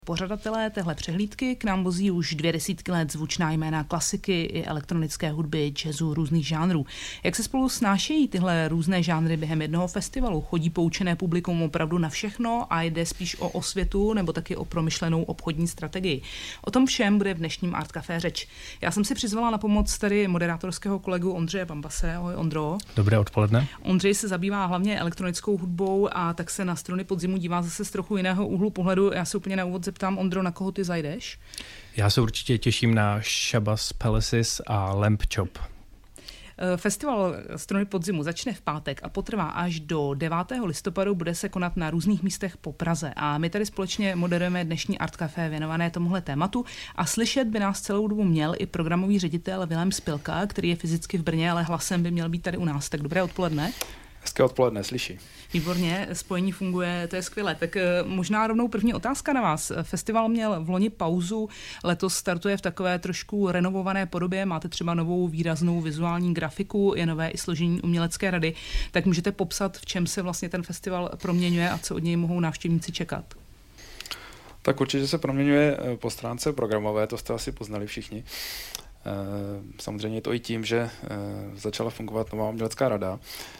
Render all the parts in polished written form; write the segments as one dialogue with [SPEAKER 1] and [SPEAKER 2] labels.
[SPEAKER 1] Pořadatelé téhle přehlídky k nám vozí už 20 let zvučná jména klasiky i elektronické hudby, jazzu, různých žánrů. Jak se spolu snášejí tyhle různé žánry během jednoho festivalu? Chodí poučené publikum opravdu na všechno a jde spíš o osvětu nebo taky o promyšlenou obchodní strategii? O tom všem bude v dnešním Art Café řeč. Já jsem si přizvala na pomoc tady moderátorského kolegu Ondřeje Bambase. Ahoj Ondro.
[SPEAKER 2] Dobré odpoledne.
[SPEAKER 1] Ondřej se zabývá hlavně elektronickou hudbou a tak se na Struny podzimu dívá zase z trochu jiného úhlu pohledu. Já se úplně na úvod zeptám, Ondro, na koho ty zajdeš?
[SPEAKER 2] Já se určitě těším na Shabazz Palaces a Lamp Chop.
[SPEAKER 1] Festival Struny podzimu začne v pátek a potrvá až do 9. listopadu, bude se konat na různých místech po Praze. A my tady společně moderujeme dnešní Art Café věnované tomuhle tématu a slyšet by nás celou dobu měl i programový ředitel Vilém Spilka, který je fyzicky v Brně, ale hlasem by měl být tady u nás. Tak dobré odpoledne.
[SPEAKER 3] Hezké odpoledne, slyší.
[SPEAKER 1] Výborně, spojení funguje, to je skvělé. Tak možná rovnou první otázka na vás. Festival měl v loni pauzu, letos startuje v takové trošku renovované podobě, máte třeba novou výraznou vizuální grafiku, je nové i složení umělecké rady, tak můžete popsat, v čem se vlastně ten festival proměňuje a co od něj mohou návštěvníci čekat?
[SPEAKER 3] Tak určitě se proměňuje po stránce programové, to jste asi poznali všichni. Samozřejmě je to i tím, že začala fungovat nová umělecká rada.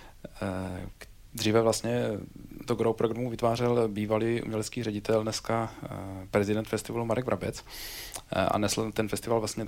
[SPEAKER 3] Dříve vlastně to gro programu vytvářel bývalý umělecký ředitel, dneska prezident festivalu Marek Vrabec a nesl ten festival vlastně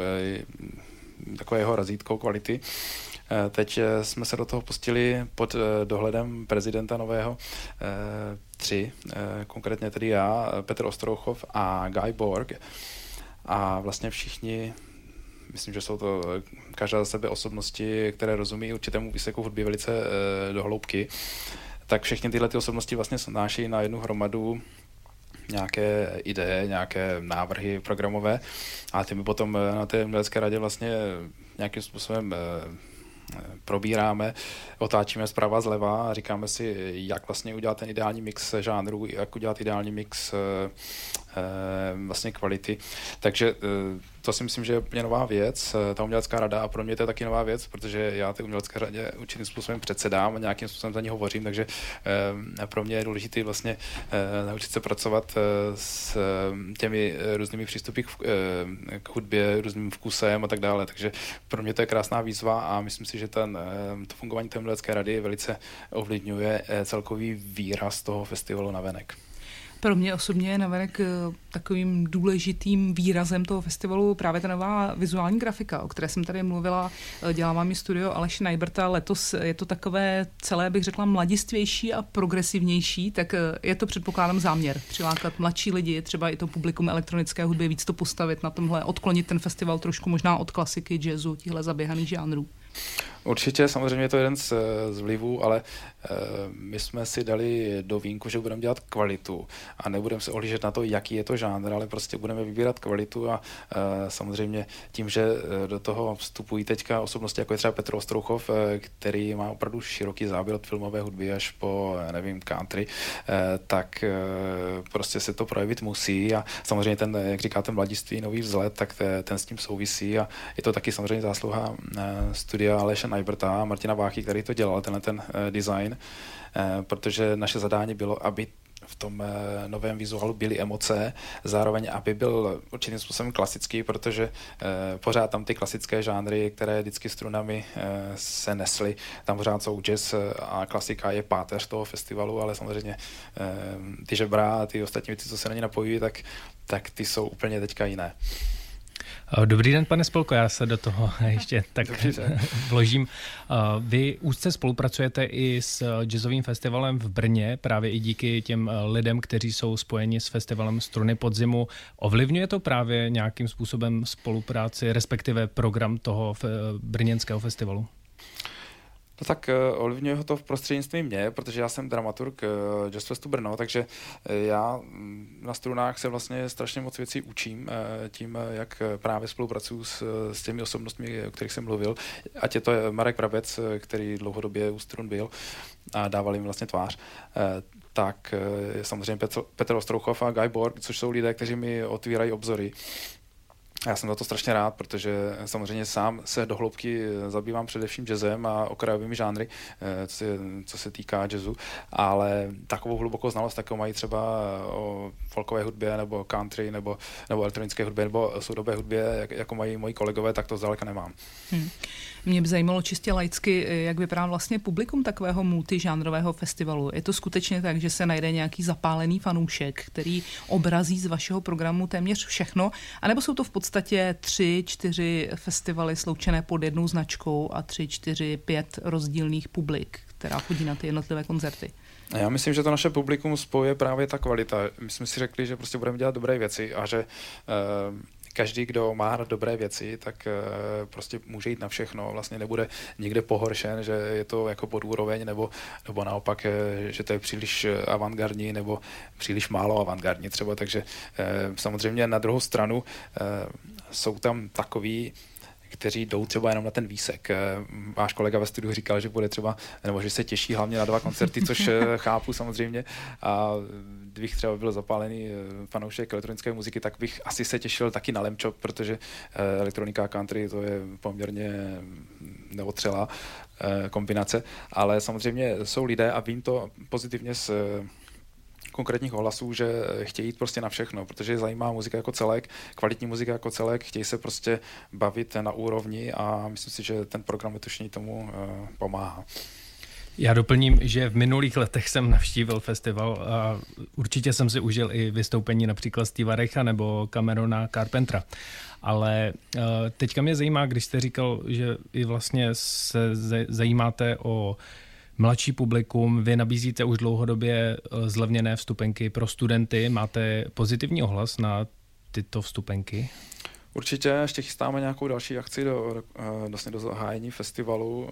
[SPEAKER 3] takové jeho razítko kvality. Teď jsme se do toho pustili pod dohledem prezidenta nového tři, konkrétně tedy já, Petr Ostrouchov a Guy Borg a vlastně všichni. Myslím, že jsou to každá za sebe osobnosti, které rozumí určitému výseku hudby velice do hloubky. Tak všechny tyhle ty osobnosti vlastně snáší na jednu hromadu nějaké ideje, nějaké návrhy programové a ty my potom na té umělecké radě vlastně nějakým způsobem probíráme, otáčíme zprava zleva a říkáme si, jak vlastně udělat ten ideální mix žánrů, jak udělat ideální mix vlastně kvality. Takže to si myslím, že je úplně nová věc, ta umělecká rada a pro mě to je taky nová věc, protože já té umělecké radě určitým způsobem předsedám a nějakým způsobem za ní hovořím, takže pro mě je důležité vlastně naučit se pracovat s těmi různými přístupy k hudbě, různým vkusem a tak dále, takže pro mě to je krásná výzva a myslím si, že to fungování té umělecké rady velice ovlivňuje celkový výraz toho festivalu navenek.
[SPEAKER 1] Pro mě osobně je navenek takovým důležitým výrazem toho festivalu právě ta nová vizuální grafika, o které jsem tady mluvila, dělá vám ji studio Aleše Najbrta. Letos je to takové celé, bych řekla, mladistvější a progresivnější, tak je to předpokládám záměr přilákat mladší lidi, třeba i to publikum elektronické hudby, víc to postavit na tomhle, odklonit ten festival trošku možná od klasiky, jazzu, těchto zaběhaných žánrů.
[SPEAKER 3] Určitě, samozřejmě je to jeden z vlivů, ale my jsme si dali do vínku, že budeme dělat kvalitu a nebudeme se ohlížet na to, jaký je to žánr, ale prostě budeme vybírat kvalitu a samozřejmě tím, že do toho vstupují teďka osobnosti, jako je třeba Petr Ostrouchov, který má opravdu široký záběr od filmové hudby až po, nevím, country, tak prostě se to projevit musí a samozřejmě ten, jak říkáte, mladiství, nový vzhled, tak ten s tím souvisí a je to taky samozřejmě zásluha studia Aleše Najbrta a Martina Váchy, který to dělal, ten design, protože naše zadání bylo, aby v tom novém vizuálu byly emoce, zároveň aby byl určitým způsobem klasický, protože pořád tam ty klasické žánry, které vždycky strunami se nesly, tam pořád jsou jazz a klasika je páteř toho festivalu, ale samozřejmě ty žebra a ty ostatní věci, co se na ně napojují, tak ty jsou úplně teďka jiné.
[SPEAKER 2] Dobrý den, pane Spilko, já se do toho ještě tak vložím. Vy úzce spolupracujete i s jazzovým festivalem v Brně, právě i díky těm lidem, kteří jsou spojeni s festivalem Struny podzimu. Ovlivňuje to právě nějakým způsobem spolupráci, respektive program toho brněnského festivalu?
[SPEAKER 3] No tak ovlivňuje ho to v prostřednictví mě, protože já jsem dramaturg Jazz Festu Brno, takže já na strunách se vlastně strašně moc věcí učím tím, jak právě spolupracuju s těmi osobnostmi, o kterých jsem mluvil. Ať je to Marek Vrabec, který dlouhodobě u strun byl a dával jim vlastně tvář, tak samozřejmě Petr Ostrouchov a Guy Borg, což jsou lidé, kteří mi otvírají obzory. Já jsem za to strašně rád, protože samozřejmě sám se do hloubky zabývám především jazzem a okrajovými žánry, co se týká jazzu, ale takovou hlubokou znalost, takovou mají třeba o folkové hudbě nebo country nebo elektronické hudbě nebo soudobé hudbě, jako mají moji kolegové, tak to zdaleka nemám.
[SPEAKER 1] Mě by zajímalo čistě laicky, jak vypadá vlastně publikum takového multižánrového festivalu. Je to skutečně tak, že se najde nějaký zapálený fanoušek, který obrazí z vašeho programu téměř všechno, anebo jsou to v podstatě 3-4 festivaly sloučené pod jednou značkou a 3-4-5 rozdílných publik, která chodí na ty jednotlivé koncerty?
[SPEAKER 3] Já myslím, že to naše publikum spojuje právě ta kvalita. My jsme si řekli, že prostě budeme dělat dobré věci a že každý, kdo má dobré věci, tak prostě může jít na všechno. Vlastně nebude nikde pohoršen, že je to jako podúroveň, nebo naopak, že to je příliš avantgardní, nebo příliš málo avantgardní třeba. Takže samozřejmě na druhou stranu jsou tam takový, kteří jdou třeba jenom na ten výsek. Váš kolega ve studiu říkal, že bude třeba, nebo že se těší hlavně na 2 koncerty, což chápu samozřejmě. A kdybych třeba byl zapálený fanoušek elektronické muziky, tak bych asi se těšil taky na Lemchop, protože elektronika country to je poměrně neotřelá kombinace. Ale samozřejmě jsou lidé, a vím to pozitivně z konkrétních ohlasů, že chtějí jít prostě na všechno, protože je zajímá muzika jako celek, kvalitní muzika jako celek, chtějí se prostě bavit na úrovni a myslím si, že ten program letošní tomu pomáhá.
[SPEAKER 2] Já doplním, že v minulých letech jsem navštívil festival a určitě jsem si užil i vystoupení například Steva Reicha nebo Camerona Carpentera. Ale teďka mě zajímá, když jste říkal, že i vlastně se zajímáte o mladší publikum, vy nabízíte už dlouhodobě zlevněné vstupenky pro studenty. Máte pozitivní ohlas na tyto vstupenky?
[SPEAKER 3] Určitě, ještě chystáme nějakou další akci do zahájení festivalu,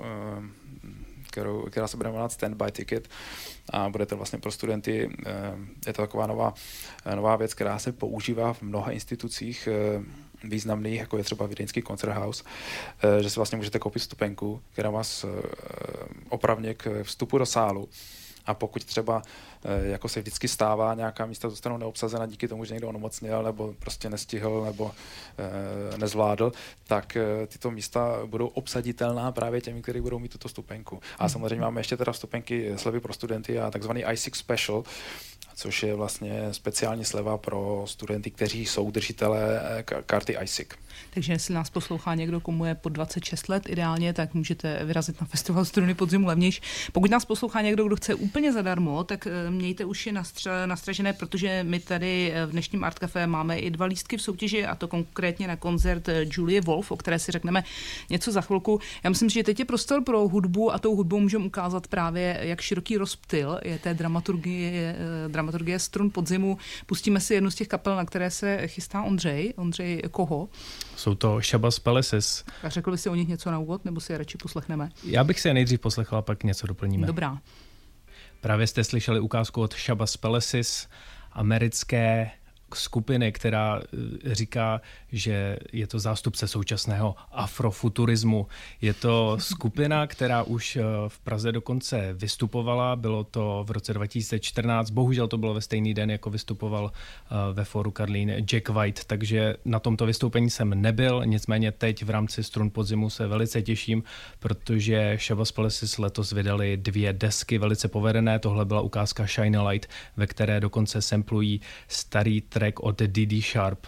[SPEAKER 3] která se bude jmenovat Standby Ticket a bude to vlastně pro studenty. Je to taková nová věc, která se používá v mnoha institucích významných, jako je třeba Vídeňský Konzerthaus, že si vlastně můžete koupit vstupenku, která vás opravňuje k vstupu do sálu. A pokud třeba, jako se vždycky stává, nějaká místa zůstanou neobsazena díky tomu, že někdo onemocněl nebo prostě nestihl nebo nezvládl, tak tyto místa budou obsaditelná právě těmi, kteří budou mít tuto vstupenku. A samozřejmě máme ještě teda vstupenky slevy pro studenty a takzvaný ISIC Special, což je vlastně speciální sleva pro studenty, kteří jsou držitelé karty ISIC.
[SPEAKER 1] Takže jestli nás poslouchá někdo, komu je pod 26 let ideálně, tak můžete vyrazit na festival Struny podzimu levnější. Pokud nás poslouchá někdo, kdo chce úplně zadarmo, tak mějte uši nastražené, protože my tady v dnešním Art Café máme i 2 lístky v soutěži, a to konkrétně na koncert Julie Wolf, o které si řekneme něco za chvilku. Já myslím, že teď je prostor pro hudbu a tou hudbou můžeme ukázat právě, jak široký rozptyl je té dramaturgie Strun podzimu. Pustíme si jednu z těch kapel, na které se chystá Ondřej. Ondřej koho?
[SPEAKER 2] Jsou to Shabazz Palaces.
[SPEAKER 1] A řekl bys si o nich něco na úvod, nebo si je radši poslechneme?
[SPEAKER 2] Já bych si je nejdřív poslechl a pak něco doplníme.
[SPEAKER 1] Dobrá.
[SPEAKER 2] Právě jste slyšeli ukázku od Shabazz Palaces, americké skupiny, která říká, že je to zástupce současného afrofuturismu. Je to skupina, která už v Praze dokonce vystupovala, bylo to v roce 2014, bohužel to bylo ve stejný den, jako vystupoval ve Fóru Karlín Jack White, takže na tomto vystoupení jsem nebyl, nicméně teď v rámci Strun podzimu se velice těším, protože Shabazz Palaces letos vydali 2 desky velice povedené, tohle byla ukázka Shine a Light, ve které dokonce samplují starý track od Didi Sharp.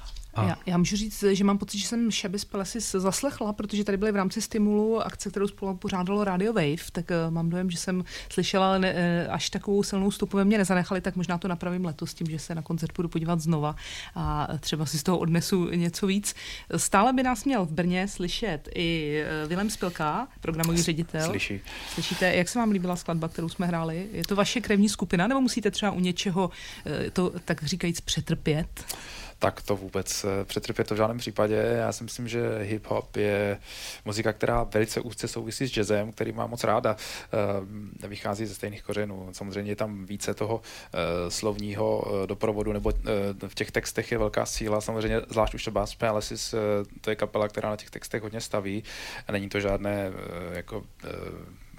[SPEAKER 1] Já můžu říct, že mám pocit, že jsem Shabazz Palaces zaslechla, protože tady byly v rámci Stimulu akce, kterou spolu pořádalo Radio Wave, tak mám dojem, že jsem slyšela až takovou silnou stopu ve mně nezanechali, tak možná to napravím letos tím, že se na koncert budu podívat znova a třeba si z toho odnesu něco víc. Stále by nás měl v Brně slyšet i Vilém Spilka, programový ředitel. Slyšíte, jak se vám líbila skladba, kterou jsme hráli? Je to vaše krevní skupina, nebo musíte třeba u něčeho to, tak říkajíc, přetrpět?
[SPEAKER 3] Tak to vůbec přetrpět to v žádném případě. Já si myslím, že hip-hop je muzika, která velice úzce souvisí s jazzem, který mám moc ráda. Vychází ze stejných kořenů. Samozřejmě je tam více toho slovního doprovodu, nebo v těch textech je velká síla. Samozřejmě zvlášť už Shabazz Palaces, to je kapela, která na těch textech hodně staví. A není to žádné jako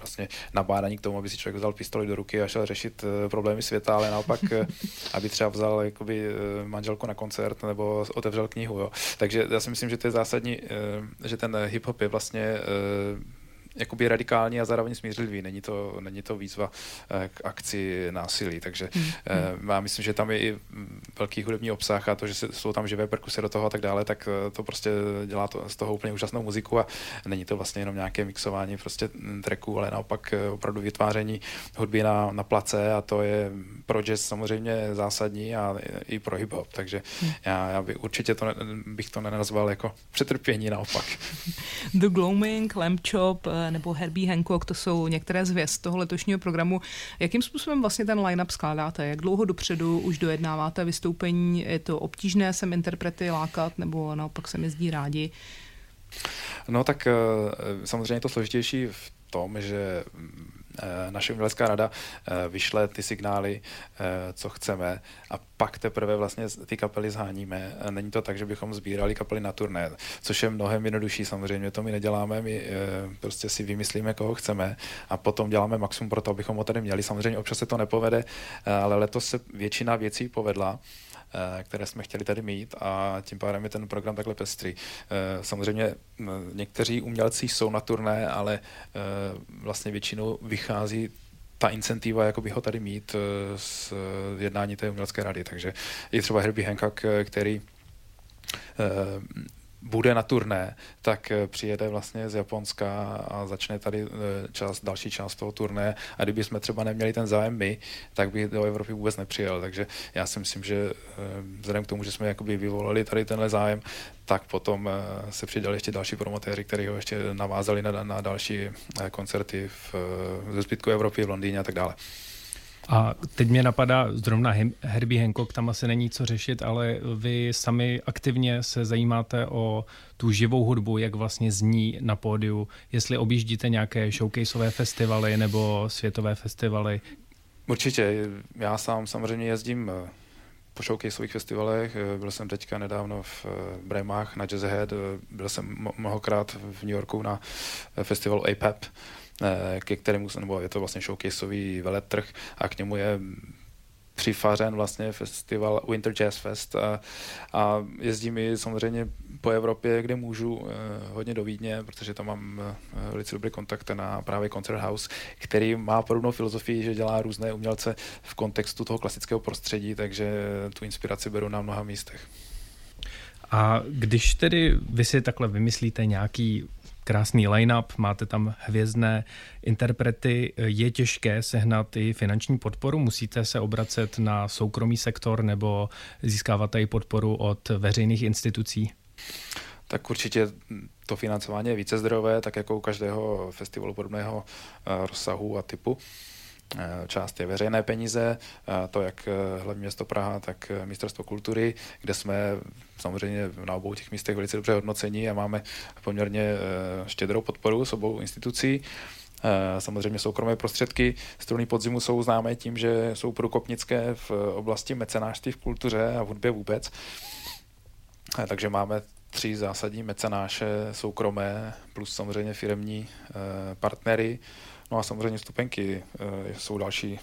[SPEAKER 3] vlastně nabádání k tomu, aby si člověk vzal pistoli do ruky a šel řešit problémy světa, ale naopak, aby třeba vzal jakoby manželku na koncert nebo otevřel knihu. Jo. Takže já si myslím, že to je zásadní, že ten hip-hop je vlastně jakoby radikální a zároveň smířlivý. Není to výzva k akci násilí, takže já myslím, že tam je i velký hudební obsah a to, že jsou tam živé perkusy do toho a tak dále, tak to prostě dělá to z toho úplně úžasnou muziku a není to vlastně jenom nějaké mixování prostě tracků, ale naopak opravdu vytváření hudby na place a to je pro jazz samozřejmě zásadní a i pro hip-hop, takže já bych to nenazval jako přetrpění, naopak.
[SPEAKER 1] The Gloaming, Lamb Chop nebo Herbie Hancock, to jsou některé z hvězd toho letošního programu. Jakým způsobem vlastně ten line-up skládáte? Jak dlouho dopředu už dojednáváte vystoupení? Je to obtížné sem interprety lákat nebo naopak se jezdí rádi?
[SPEAKER 3] No tak samozřejmě je to složitější v tom, že naše umělecká rada vyšle ty signály, co chceme a pak teprve vlastně ty kapely zháníme. Není to tak, že bychom sbírali kapely na turné, což je mnohem jednodušší samozřejmě. To my neděláme, my prostě si vymyslíme, koho chceme a potom děláme maximum pro to, abychom ho tady měli. Samozřejmě občas se to nepovede, ale letos se většina věcí povedla, které jsme chtěli tady mít a tím pádem je ten program takhle pestrý. Samozřejmě někteří umělci jsou na turné, ale vlastně většinou vychází ta incentiva, jako by ho tady mít z jednání té umělecké rady. Takže i třeba Herbie Hancock, který bude na turné, tak přijede vlastně z Japonska a začne tady další část toho turné a kdyby jsme třeba neměli ten zájem my, tak by do Evropy vůbec nepřijel. Takže já si myslím, že vzhledem k tomu, že jsme jakoby vyvolali tady tenhle zájem, tak potom se přidali ještě další promotéři, kteří ho ještě navázali na další koncerty ze zbytku Evropy, v Londýně a tak dále.
[SPEAKER 2] A teď mě napadá zrovna Herbie Hancock, tam asi není co řešit, ale vy sami aktivně se zajímáte o tu živou hudbu, jak vlastně zní na pódiu, jestli objíždíte nějaké showcaseové festivaly nebo světové festivaly.
[SPEAKER 3] Určitě, já sám samozřejmě jezdím po showcaseových festivalech, byl jsem teďka nedávno v Brémách na Jazz Ahead, byl jsem mnohokrát v New Yorku na festivalu APAP, ke kterému, nebo je to vlastně showcaseový veletrh a k němu je přifařen vlastně festival Winter Jazz Fest a jezdím i samozřejmě po Evropě, kde můžu, hodně do Vídně, protože tam mám velice dobrý kontakt na právě Concert House, který má podobnou filozofii, že dělá různé umělce v kontextu toho klasického prostředí, takže tu inspiraci beru na mnoha místech.
[SPEAKER 2] A když tedy vy si takhle vymyslíte nějaký krásný line-up, máte tam hvězdné interprety, je těžké sehnat i finanční podporu? Musíte se obracet na soukromý sektor nebo získáváte i podporu od veřejných institucí?
[SPEAKER 3] Tak určitě to financování je vícezdrojové, tak jako u každého festivalu podobného rozsahu a typu. Část je veřejné peníze, to jak hlavní město Praha, tak Ministerstvo kultury, kde jsme samozřejmě na obou těch místech velice dobře hodnocení a máme poměrně štědrou podporu s obou institucí. Samozřejmě soukromé prostředky Struny podzimu jsou známé tím, že jsou průkopnické v oblasti mecenášství v kultuře a v hudbě vůbec. Takže máme 3 zásadní mecenáše soukromé plus samozřejmě firemní partnery. No a samozřejmě vstupenky jsou další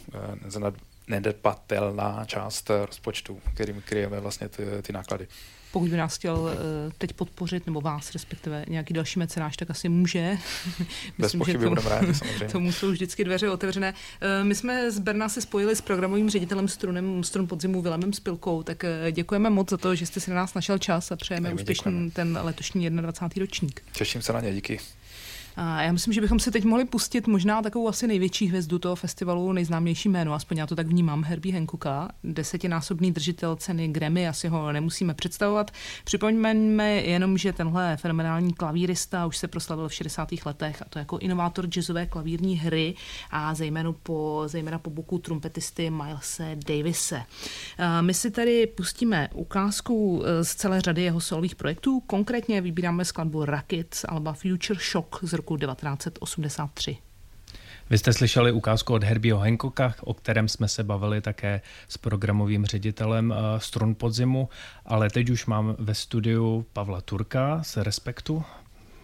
[SPEAKER 3] nedbatelná část rozpočtu, kterým kryjeme vlastně ty náklady.
[SPEAKER 1] Pokud by nás chtěl teď podpořit, nebo vás respektive nějaký další mecenáš, tak asi může.
[SPEAKER 3] Bez pochyby budeme rádi, samozřejmě.
[SPEAKER 1] Tomu jsou vždycky dveře otevřené. My jsme z Brna se spojili s programovým ředitelem Strun podzimu Vilemem Spilkou, tak děkujeme moc za to, že jste si na nás našel čas a přejeme úspěšný ten letošní 21. ročník.
[SPEAKER 3] Těším se na ně, díky.
[SPEAKER 1] A já myslím, že bychom se teď mohli pustit možná takovou asi největší hvězdu toho festivalu, nejznámější jméno, aspoň já to tak vnímám, Herbie Hancocka, 10násobný držitel ceny Grammy, asi ho nemusíme představovat. Připomeňme jenom, že tenhle fenomenální klavírista už se proslavil v 60. letech a to jako inovátor jazzové klavírní hry a zejména po boku trumpetisty Milese Davise. My si tady pustíme ukázku z celé řady jeho solových projektů, konkrétně vybíráme skladbu Racket z alba Future Shock z roku 1983.
[SPEAKER 2] Vy jste slyšeli ukázku od Herbieho Hancocka, o kterém jsme se bavili také s programovým ředitelem Strun podzimu, ale teď už mám ve studiu Pavla Turka z Respektu.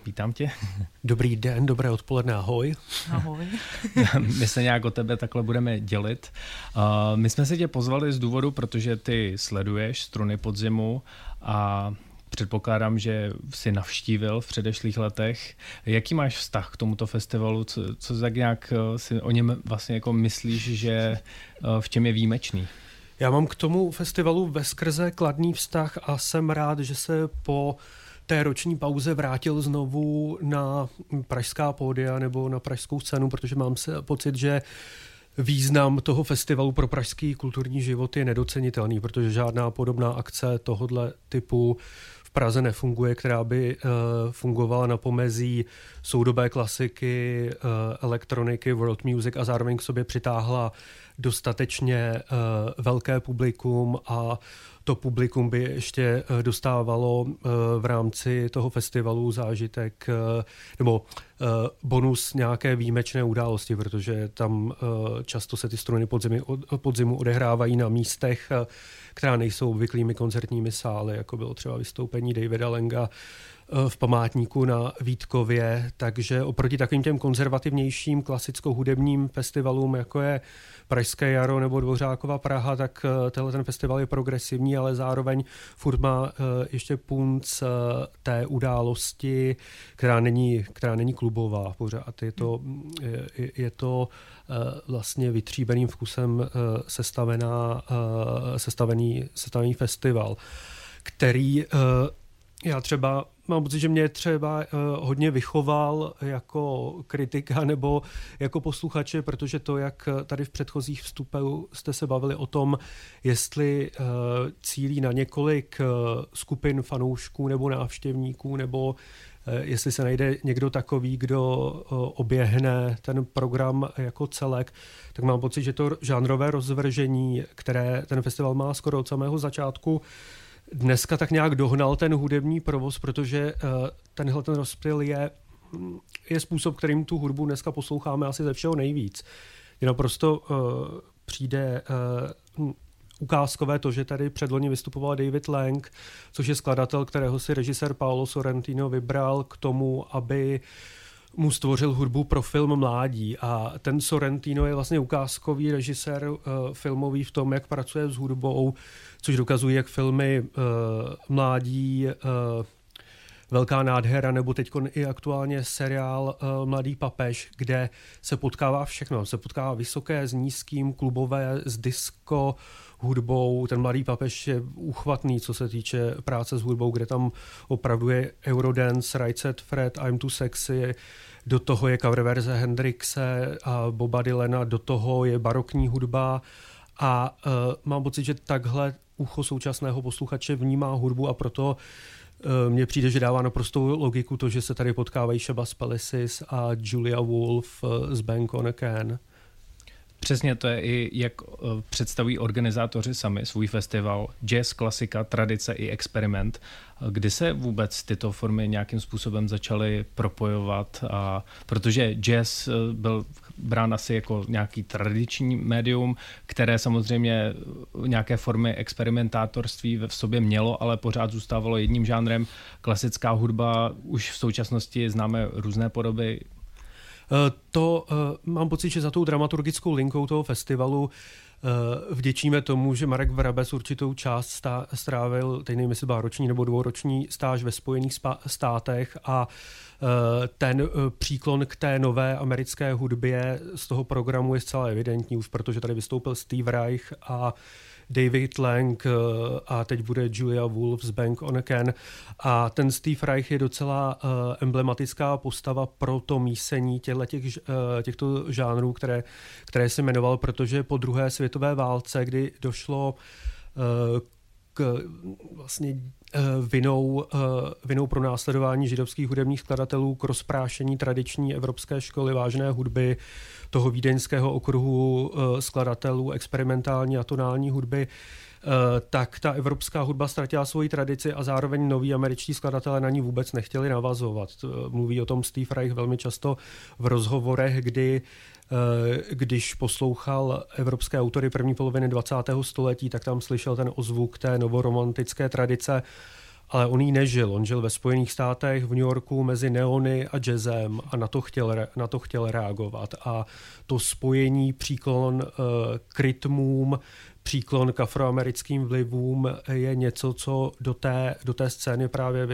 [SPEAKER 2] vítám tě.
[SPEAKER 4] Dobrý den, dobré odpoledne, ahoj.
[SPEAKER 1] Ahoj.
[SPEAKER 2] My se nějak o tebe takhle budeme dělit. My jsme si tě pozvali z důvodu, protože ty sleduješ Struny podzimu a předpokládám, že jsi navštívil v předešlých letech. Jaký máš vztah k tomuto festivalu? Co tak nějak si o něm vlastně jako myslíš, že v čem je výjimečný?
[SPEAKER 4] Já mám k tomu festivalu veskrze kladný vztah a jsem rád, že se po té roční pauze vrátil znovu na pražská pódia nebo na pražskou scénu, protože mám pocit, že význam toho festivalu pro pražský kulturní život je nedocenitelný, protože žádná podobná akce tohohle typu v Praze nefunguje, která by fungovala na pomezí soudobé klasiky, elektroniky, world music a zároveň k sobě přitáhla dostatečně velké publikum a to publikum by ještě dostávalo v rámci toho festivalu zážitek nebo bonus nějaké výjimečné události, protože tam často se ty Struny podzimu odehrávají na místech, která nejsou obvyklými koncertními sály, jako bylo třeba vystoupení Davida Langa v památníku na Vítkově, takže oproti takovým těm konzervativnějším klasicko-hudebním festivalům, jako je Pražské jaro nebo Dvořákova Praha, tak tenhle ten festival je progresivní, ale zároveň furt má ještě punc té události, která není klubová pořád. Je to vlastně vytříbeným vkusem sestavený festival, který já třeba mám pocit, že mě třeba hodně vychoval jako kritika nebo jako posluchače, protože to, jak tady v předchozích vstupech jste se bavili o tom, jestli cílí na několik skupin fanoušků nebo návštěvníků, nebo jestli se najde někdo takový, kdo oběhne ten program jako celek, tak mám pocit, že to žánrové rozvržení, které ten festival má skoro od samého začátku, dneska tak nějak dohnal ten hudební provoz, protože ten rozptyl je způsob, kterým tu hudbu dneska posloucháme asi ze všeho nejvíc. Je naprosto přijde ukázkové to, že tady předloni vystupoval David Lang, což je skladatel, kterého si režisér Paolo Sorrentino vybral k tomu, aby mu stvořil hudbu pro film Mládí. A ten Sorrentino je vlastně ukázkový režisér filmový v tom, jak pracuje s hudbou, což dokazuje, jak filmy Mládí, Velká nádhera, nebo teď i aktuálně seriál Mladý papež, kde se potkává všechno. Se potkává vysoké s nízkým, klubové s disco hudbou. Ten Mladý papež je úchvatný, co se týče práce s hudbou, kde tam opravdu je Eurodance, Right Said Fred, I'm Too Sexy, do toho je cover verze Hendrixe a Boba Dylana, do toho je barokní hudba a mám pocit, že takhle ucho současného posluchače vnímá hudbu a proto mně přijde, že dává naprostou logiku to, že se tady potkávají Shabazz Palaces a Julia Wolf z Bank on a Can.
[SPEAKER 2] Přesně, to je i jak představují organizátoři sami svůj festival, jazz, klasika, tradice i experiment. Kdy se vůbec tyto formy nějakým způsobem začaly propojovat? Protože jazz byl brán asi jako nějaký tradiční médium, které samozřejmě nějaké formy experimentátorství v sobě mělo, ale pořád zůstávalo jedním žánrem. Klasická hudba, už v současnosti známe různé podoby.
[SPEAKER 4] Mám pocit, že za tou dramaturgickou linkou toho festivalu vděčíme tomu, že Marek Vrabec určitou část strávil, teď nevím, jestli byla roční nebo dvouroční stáž ve Spojených státech a ten příklon k té nové americké hudbě z toho programu je zcela evidentní, už protože tady vystoupil Steve Reich a David Lang a teď bude Julia Wolf z Bank on a Can. A ten Steve Reich je docela emblematická postava pro to mísení těchto žánrů, které se jmenoval, protože po druhé světové válce, kdy došlo k vlastně vinou pro následování židovských hudebních skladatelů k rozprášení tradiční evropské školy vážné hudby, toho vídeňského okruhu skladatelů experimentální a tonální hudby, tak ta evropská hudba ztratila svoji tradici a zároveň noví američtí skladatelé na ní vůbec nechtěli navazovat. Mluví o tom Steve Reich velmi často v rozhovorech, když poslouchal evropské autory první poloviny 20. století, tak tam slyšel ten ozvuk té novoromantické tradice ale on jí nežil. On žil ve Spojených státech, v New Yorku mezi neony a jazzem a na to chtěl reagovat. A to spojení, příklon k rytmům, příklon k afroamerickým vlivům je něco, co do té scény právě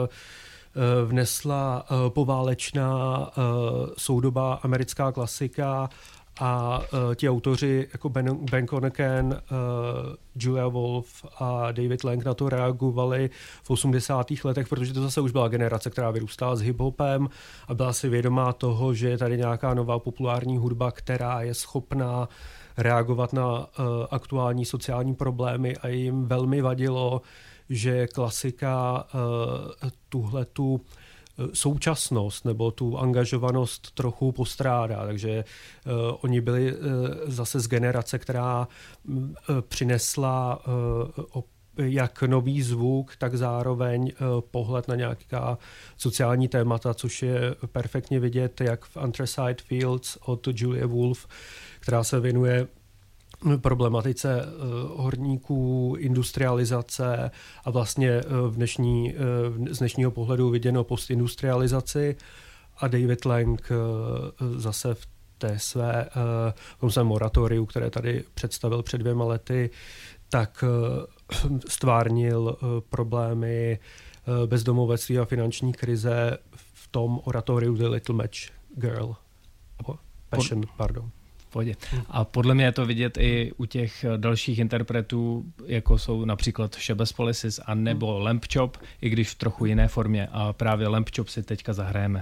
[SPEAKER 4] vnesla poválečná soudobá americká klasika a ti autoři jako Ben Coneken, Julia Wolf a David Lang na to reagovali v 80. letech, protože to zase už byla generace, která vyrůstala s hiphopem a byla si vědomá toho, že je tady nějaká nová populární hudba, která je schopná reagovat na aktuální sociální problémy a jim velmi vadilo, že klasika tuhletu současnost nebo tu angažovanost trochu postrádá. Takže oni byli zase z generace, která přinesla jak nový zvuk, tak zároveň pohled na nějaká sociální témata, což je perfektně vidět jak v Anthracite Fields od Julia Wolf, která se věnuje problematice horníků, industrializace a vlastně z dnešního pohledu viděno postindustrializaci, a David Lang zase v té své moratoriu, které tady představil před 2 lety, tak stvárnil problémy bezdomovectví a finanční krize v tom oratoriu The Little Match Girl. Passion, pardon.
[SPEAKER 2] A podle mě je to vidět i u těch dalších interpretů, jako jsou například Shabazz Policies a nebo Lamp Chop, i když v trochu jiné formě. A právě Lamp Chop si teďka zahrajeme.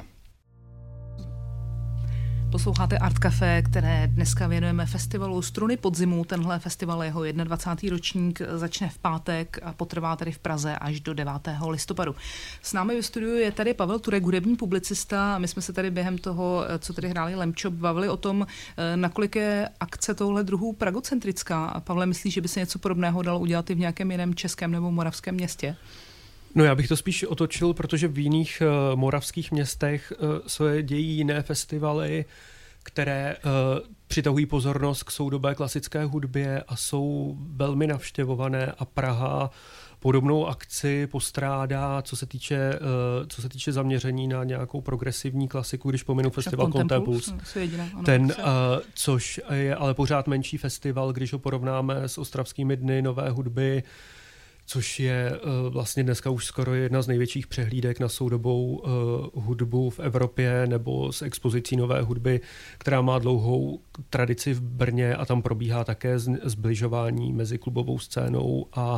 [SPEAKER 1] Posloucháte Art Café, které dneska věnujeme festivalu Struny podzimu. Tenhle festival, jeho 21. ročník, začne v pátek a potrvá tady v Praze až do 9. listopadu. S námi v studiu je tady Pavel Turek, hudební publicista. My jsme se tady během toho, co tady hráli Lamp Chop, bavili o tom, nakolik je akce tohle druhu pragocentrická. Pavle, myslíš, že by se něco podobného dalo udělat i v nějakém jiném českém nebo moravském městě?
[SPEAKER 4] No, já bych to spíš otočil, protože v jiných moravských městech se dějí jiné festivaly, které přitahují pozornost k soudobé klasické hudbě a jsou velmi navštěvované, a Praha podobnou akci postrádá, co se týče zaměření na nějakou progresivní klasiku, když pominu festival Contempuls. Což je ale pořád menší festival, když ho porovnáme s Ostravskými dny nové hudby, což je vlastně dneska už skoro jedna z největších přehlídek na soudobou hudbu v Evropě, nebo s expozicí nové hudby, která má dlouhou tradici v Brně, a tam probíhá také zbližování mezi klubovou scénou a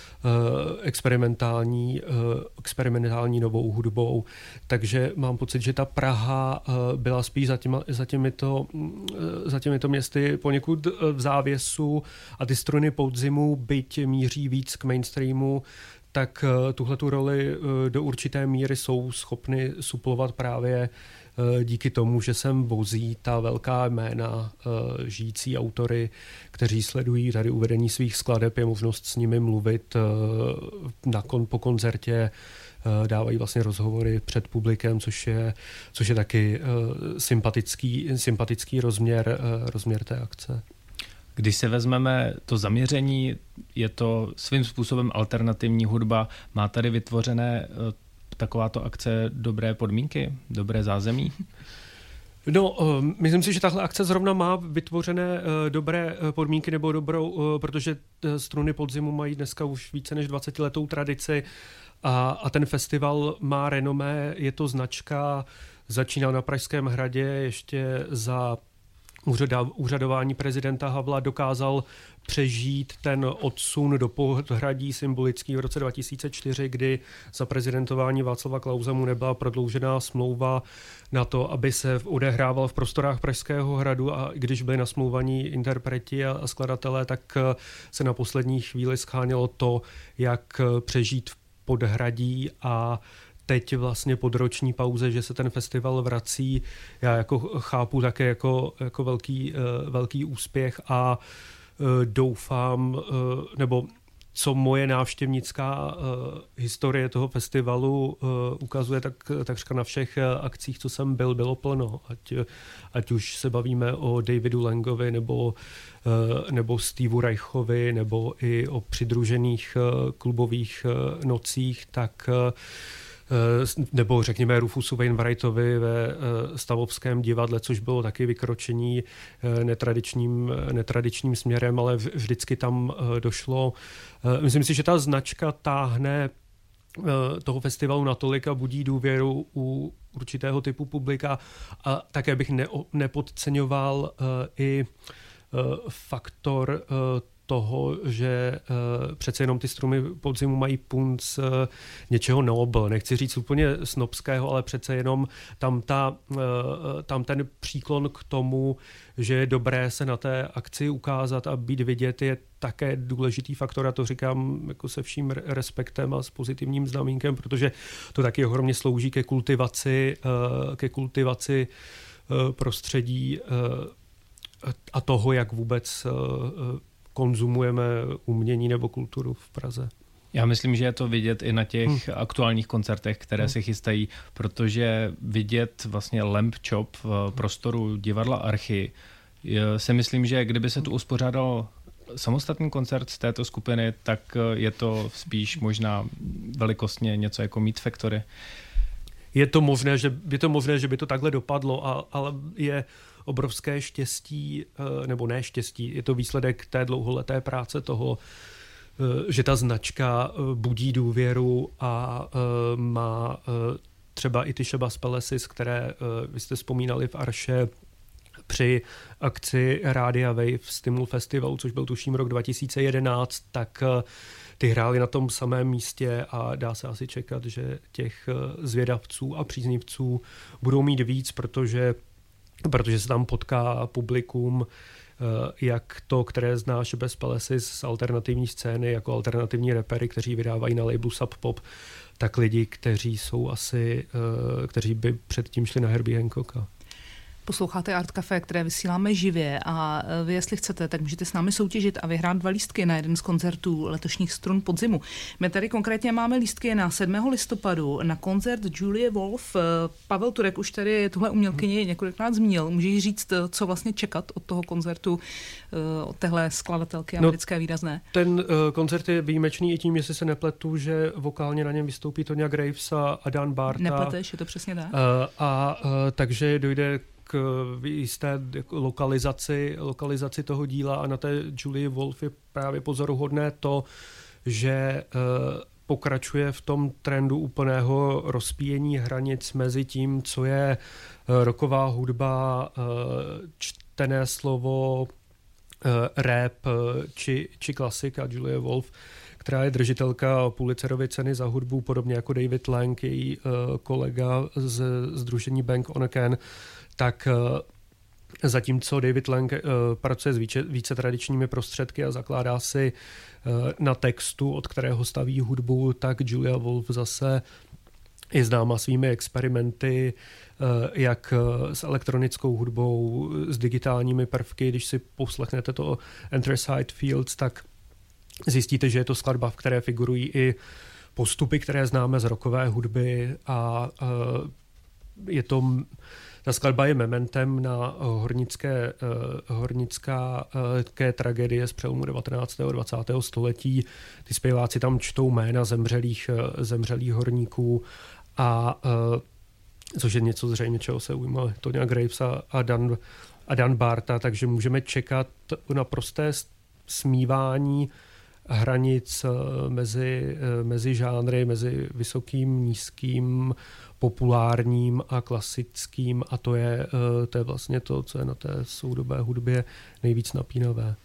[SPEAKER 4] experimentální novou hudbou. Takže mám pocit, že ta Praha byla spíš za těmito městy poněkud v závěsu, a ty Struny podzimu, byť míří víc k mainstreamu, tak tuhletu roli do určité míry jsou schopny suplovat právě díky tomu, že sem vozí ta velká jména, žijící autory, kteří sledují tady uvedení svých skladeb, je možnost s nimi mluvit po koncertě, dávají vlastně rozhovory před publikem, což je taky sympatický rozměr té akce.
[SPEAKER 2] Když se vezmeme to zaměření, je to svým způsobem alternativní hudba. Má tady vytvořené takováto akce dobré podmínky, dobré zázemí?
[SPEAKER 4] No, myslím si, že tahle akce zrovna má vytvořené dobré podmínky, nebo protože Struny podzimu mají dneska už více než 20letou tradici, a ten festival má renomé, je to značka, začínal na Pražském hradě ještě za úřadování prezidenta Havla, dokázal přežít ten odsun do podhradí symbolický v roce 2004, kdy za prezidentování Václava Klause mu nebyla prodloužená smlouva na to, aby se odehrával v prostorách Pražského hradu, a když byli nasmlouvaní interpreti a skladatelé, tak se na poslední chvíli schánělo to, jak přežít v podhradí, a teď vlastně po roční pauze, že se ten festival vrací, já jako chápu také jako velký úspěch, a doufám, nebo co moje návštěvnická historie toho festivalu ukazuje, tak takřka na všech akcích, co jsem byl, bylo plno. Ať už se bavíme o Davidu Langovi nebo Steveu Reichovi, nebo i o přidružených klubových nocích, tak nebo řekněme Rufusu Wainwrightovi ve Stavovském divadle, což bylo taky vykročení netradičním směrem, ale vždycky tam došlo. Myslím si, že ta značka táhne toho festivalu natolik a budí důvěru u určitého typu publika a také bych nepodceňoval i faktor toho, že přece jenom ty stromy podzimu mají punc něčeho noble. Nechci říct úplně snobského, ale přece jenom tam ten příklon k tomu, že je dobré se na té akci ukázat a být vidět, je také důležitý faktor, a to říkám jako se vším respektem a s pozitivním znamínkem, protože to taky ohromně slouží ke kultivaci prostředí a toho, jak vůbec konzumujeme umění nebo kulturu v Praze.
[SPEAKER 2] Já myslím, že je to vidět i na těch aktuálních koncertech, které se chystají, protože vidět vlastně Lamp Chop v prostoru divadla Archy, si myslím, že kdyby se tu uspořádal samostatný koncert z této skupiny, tak je to spíš možná velikostně něco jako Meat Factory.
[SPEAKER 4] Je to možné, že by to takhle dopadlo, ale je obrovské štěstí, nebo ne štěstí, je to výsledek té dlouholeté práce toho, že ta značka budí důvěru a má třeba i ty Shabazz Palaces, které vy jste vzpomínali v Arše při akci Rádia Wave Stimul Festivalu, což byl tuším rok 2011, tak ty hráli na tom samém místě a dá se asi čekat, že těch zvědavců a příznivců budou mít víc, protože se tam potká publikum, jak to, které zná Shabazz Palaces z alternativní scény, jako alternativní rapery, kteří vydávají na labelu Sub Pop, tak lidi, kteří by předtím šli na Herbie Hancocka.
[SPEAKER 1] Posloucháte Art Café, které vysíláme živě a vy, jestli chcete, tak můžete s námi soutěžit a vyhrát 2 lístky na jeden z koncertů letošních Strun podzimu. My tady konkrétně máme lístky na 7. listopadu na koncert Julie Wolf. Pavel Turek už tady tuhle umělkyni několikrát zmínil. Můžeš říct, co vlastně čekat od toho koncertu, od téhle skladatelky americké výrazné?
[SPEAKER 4] Ten koncert je výjimečný i tím, jestli se nepletu, že vokálně na něm vystoupí Tonya Graves a Dan Barta.
[SPEAKER 1] Nepleteš, je to přesně tak.
[SPEAKER 4] Takže dojde k jisté lokalizaci toho díla a na té Julie Wolf je právě pozoruhodné to, že pokračuje v tom trendu úplného rozpíjení hranic mezi tím, co je rocková hudba, čtené slovo, rap či klasika. Julie Wolf, která je držitelka Pulitzerovy ceny za hudbu, podobně jako David Lang, její kolega z sdružení Bank on a Can, tak zatímco David Lang pracuje s více tradičními prostředky a zakládá si na textu, od kterého staví hudbu, tak Julia Wolf zase je známa svými experimenty, jak s elektronickou hudbou, s digitálními prvky. Když si poslechnete to Anthracite Fields, tak zjistíte, že je to skladba, v které figurují i postupy, které známe z rockové hudby a ta skladba je mementem na hornické tragédie z přelomu 19. a 20. století. Ty zpěváci tam čtou jména zemřelých horníků a což je něco zřejmě, čeho se ujímali Tonya Graves a Dan Barta, takže můžeme čekat naprosté smívání hranic mezi žánry, mezi vysokým, nízkým, populárním a klasickým, a to je vlastně to, co je na té soudobé hudbě nejvíc napínavé.